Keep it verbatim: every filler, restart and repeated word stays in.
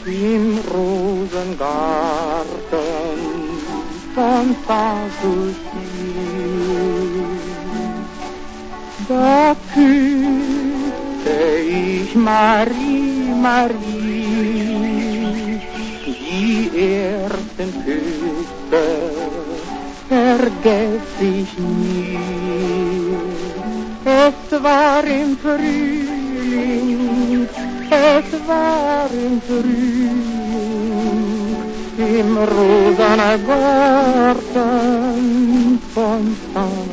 im Rosengarten von Sanssouci. Da küsste ich Marie, Marie, die ersten Küsse vergess ich nie. Es war im Frühling, es war im Frühling, im rosanen Garten von Sanssouci.